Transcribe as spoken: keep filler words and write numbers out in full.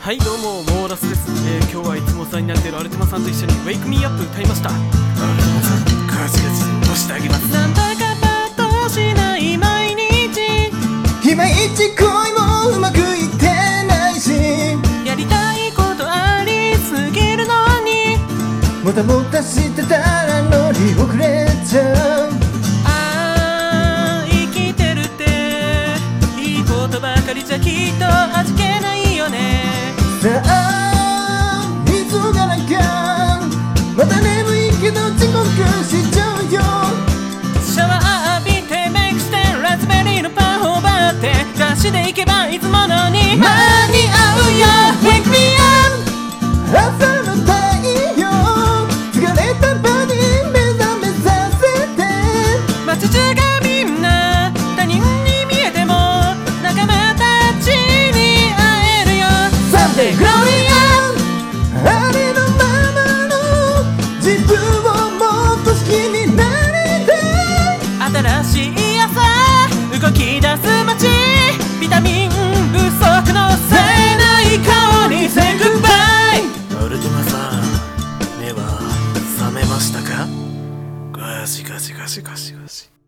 はいどうもモーラスです、えー、今日はいつもお世話になっているアルテマさんと一緒に Wake Me Up 歌いました。アルテマさんガチガチ押してあげます。 なんだかパッとしない毎日、 いまいち恋もうまくいってないし、 やりたいことありすぎるのに、 もたもたしてたら乗り遅れちゃう。 ああ生きてるっていいことばかりじゃきっと味気ないよね。 さあ急がなきゃ、また眠いけど遅刻しちゃうよ。 シャワー浴びてメイクしてラズベリーのパンを奪ってダッシュで行けばいつものに間に合うよ Wake me up、 朝の太陽、疲れたボディ目覚めさせて。 街中がみんな他人に見えても仲間たちに会えるよ。 Someday growing up、 ありのままの自分をもっと好きになりたい。 新しい朝動き出す街、ビタミン不足の冴えない顔に Say goodbye。 アルテマさん目は覚めましたか？ガシガシガシガシガシ。